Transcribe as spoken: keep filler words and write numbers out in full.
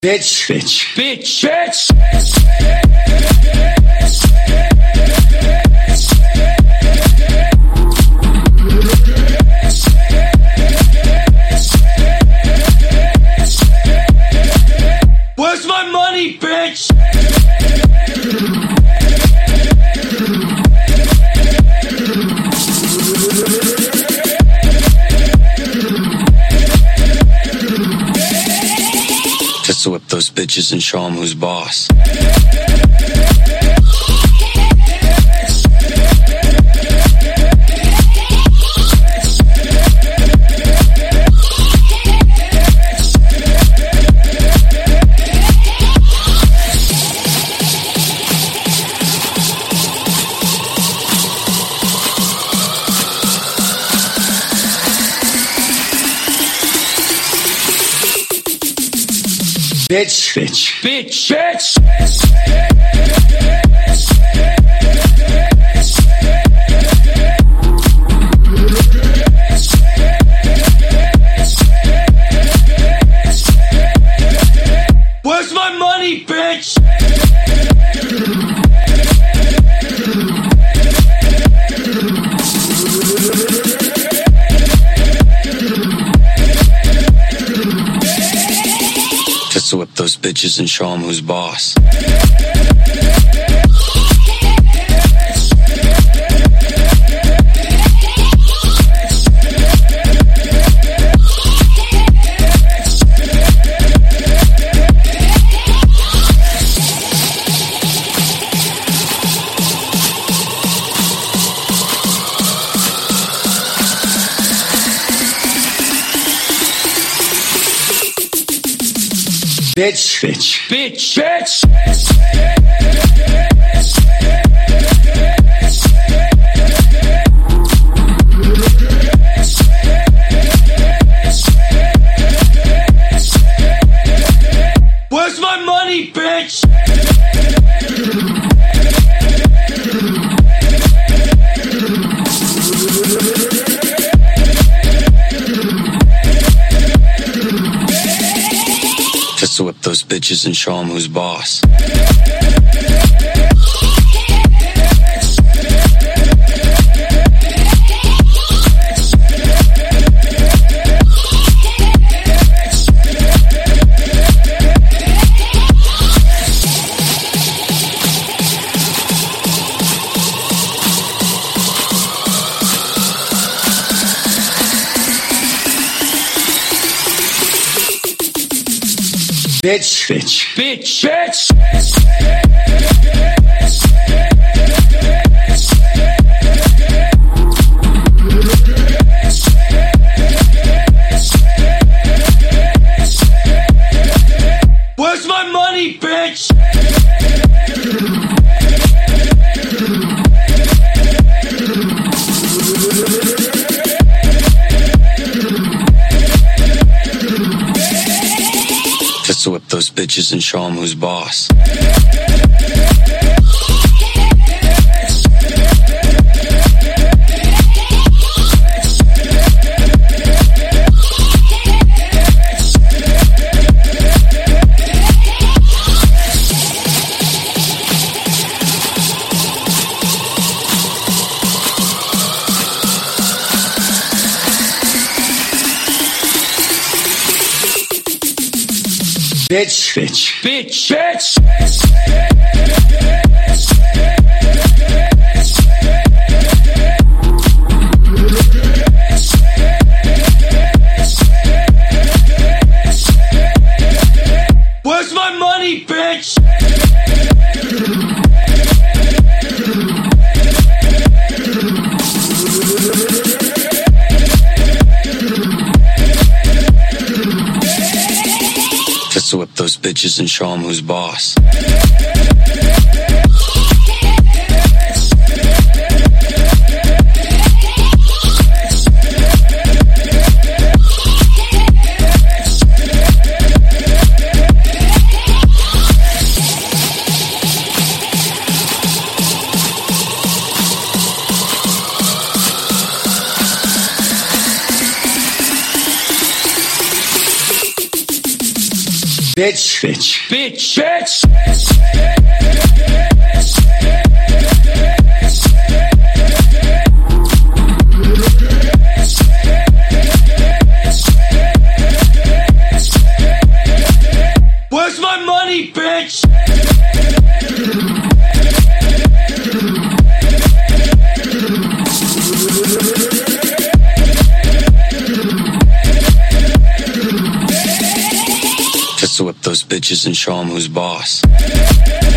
Bitch, bitch, bitch, bitch. Where's my money, bitch? Just to whip those bitches and show them who's boss. Bitch, bitch, bitch, bitch. Where's my money, bitch? Just to whip those bitches and show them who's boss. Bitch, bitch, bitch, bitch. Where's my money, bitch? Just to whip those bitches and show them who's boss. Bitch, bitch, bitch, bitch. Where's my money, bitch? Just to whip those bitches and show them who's boss. Bitch, bitch, bitch, bitch. Where's my money, bitch? Just to whip those bitches and show them who's boss. bitch. Bitch. Bitch. Bitch. Where's my money, bitch? Just to whip those bitches and show them who's boss.